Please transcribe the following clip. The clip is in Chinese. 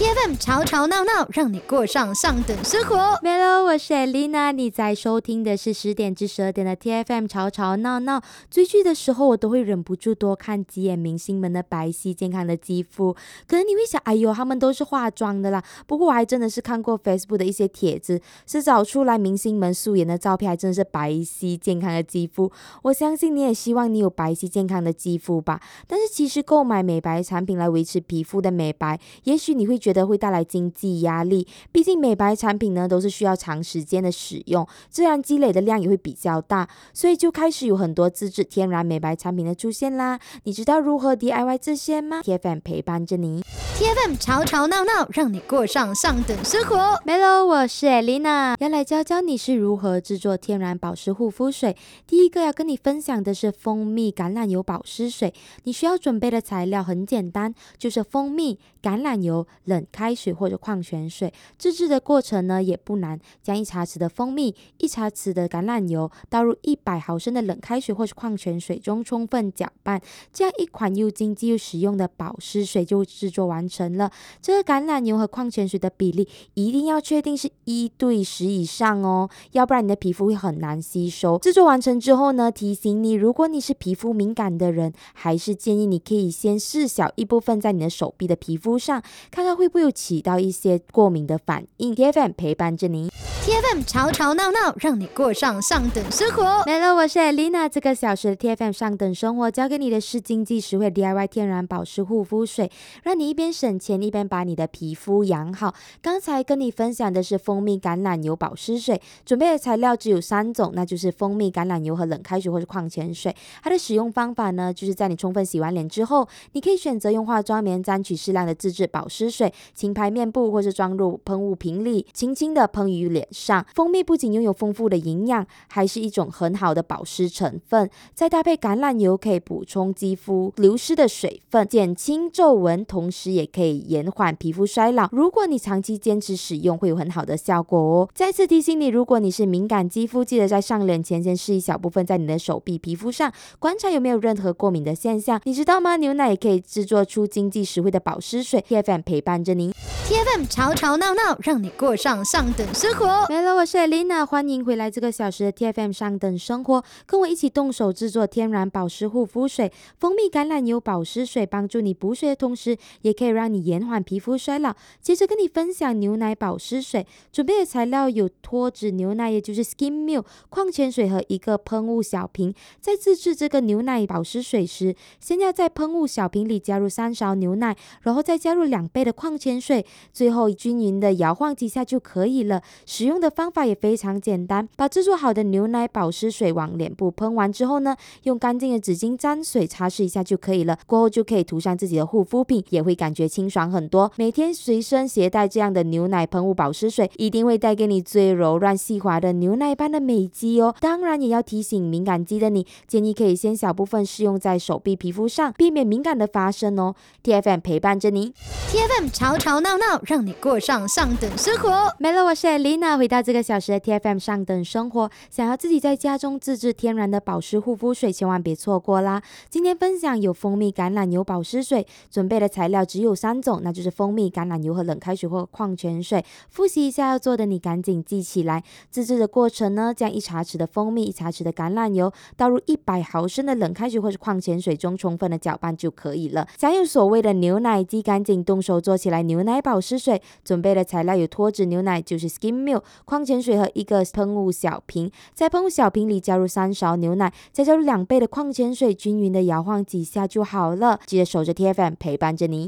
TFM 吵吵闹闹，让你过上等生活。 Hello， 我是 Elena， 你在收听的是10点至12点的 TFM 吵吵闹闹。追剧的时候，我都会忍不住多看几眼明星们的白皙健康的肌肤。可能你会想，哎呦，他们都是化妆的啦。不过我还真的是看过 Facebook 的一些帖子，是找出来明星们素颜的照片，还真的是白皙健康的肌肤。我相信你也希望你有白皙健康的肌肤吧。但是其实购买美白产品来维持皮肤的美白，也许你会觉得会带来经济压力，毕竟美白产品呢都是需要长时间的使用，自然积累的量也会比较大，所以就开始有很多自制天然美白产品的出现啦。你知道如何 DIY 这些吗？ TFM 陪伴着你。 TFM 吵吵闹闹，让你过上等生活。 Hello， 我是 Elena， 要来教教你是如何制作天然保湿护肤水。第一个要跟你分享的是蜂蜜橄榄油保湿水。你需要准备的材料很简单，就是蜂蜜、橄榄油、冷开水或者矿泉水。制制的过程呢也不难，将1茶匙的蜂蜜、1茶匙的橄榄油倒入100毫升的冷开水或者矿泉水中充分搅拌，这样一款又经济又实用的保湿水就制作完成了。这个橄榄油和矿泉水的比例一定要确定是1:10以上哦，要不然你的皮肤会很难吸收。制作完成之后呢，提醒你，如果你是皮肤敏感的人，还是建议你可以先试小一部分在你的手臂的皮肤上，看看会不会有起到一些过敏的反应。 TFM 陪伴着你。 TFM 吵吵闹闹，让你过上等生活。 Hello， 我是 Elena， 这个小时的 TFM 上等生活教给你的是经济实惠 DIY 天然保湿护肤水，让你一边省钱一边把你的皮肤养好。刚才跟你分享的是蜂蜜橄榄油保湿水，准备的材料只有3种，那就是蜂蜜、橄榄油和冷开水或是矿泉水。它的使用方法呢，就是在你充分洗完脸之后，你可以选择用化妆棉沾取适量的自制保湿水，轻拍面部或是装入喷雾瓶里，轻轻的喷于脸上。蜂蜜不仅拥有丰富的营养，还是一种很好的保湿成分，再搭配橄榄油可以补充肌肤流失的水分，减轻皱纹，同时也可以延缓皮肤衰老。如果你长期坚持使用，会有很好的效果哦。再次提醒你，如果你是敏感肌肤，记得在上脸前先试一小部分在你的手臂皮肤上，观察有没有任何过敏的现象。你知道吗？牛奶也可以制作出经济实惠的保湿水。 TFM 陪伴着您。 TFM 吵吵闹闹，让你过上等生活。 Hello， 我是 Elena， 欢迎回来这个小时的 TFM 上等生活，跟我一起动手制作天然保湿护肤水。蜂蜜橄榄油保湿水帮助你补水的同时，也可以让你延缓皮肤衰老。接着跟你分享牛奶保湿水，准备的材料有脱脂牛奶，也就是 Skim Milk、 矿泉水和一个喷雾小瓶。在自制这个牛奶保湿水时，先要在喷雾小瓶里加入3勺牛奶，然后再加入2倍的矿泉水，最后均匀的摇晃几下就可以了。使用的方法也非常简单，把制作好的牛奶保湿水往脸部喷完之后呢，用干净的纸巾沾水擦拭一下就可以了。过后就可以涂上自己的护肤品，也会感觉清爽很多。每天随身携带这样的牛奶喷雾保湿水，一定会带给你最柔软细滑的牛奶般的美肌哦。当然也要提醒敏感肌的你，建议可以先小部分试用在手臂皮肤上，避免敏感的发生哦。 TFM 陪伴着你。 TFM 吵吵闹闹，让你过上等生活。 Hello， 我是 Elena， 回到这个小时的 TFM 上等生活，想要自己在家中自制天然的保湿护肤水，千万别错过啦。今天分享有蜂蜜橄榄油保湿水，准备的材料只有3种，那就是蜂蜜、橄榄油和冷开水或矿泉水。复习一下要做的，你赶紧记起来。自制的过程呢，将1茶匙的蜂蜜、1茶匙的橄榄油倒入100毫升的冷开水或是矿泉水中充分的搅拌就可以了。想有所谓的牛奶肌，赶紧动手做起来牛奶保湿水。准备的材料有脱脂牛奶，就是 Skim Milk、 矿泉水和一个喷雾小瓶。在喷雾小瓶里加入3勺牛奶，再加入2倍的矿泉水，均匀的摇晃几下就好了。记得守着 TFM 陪伴着你。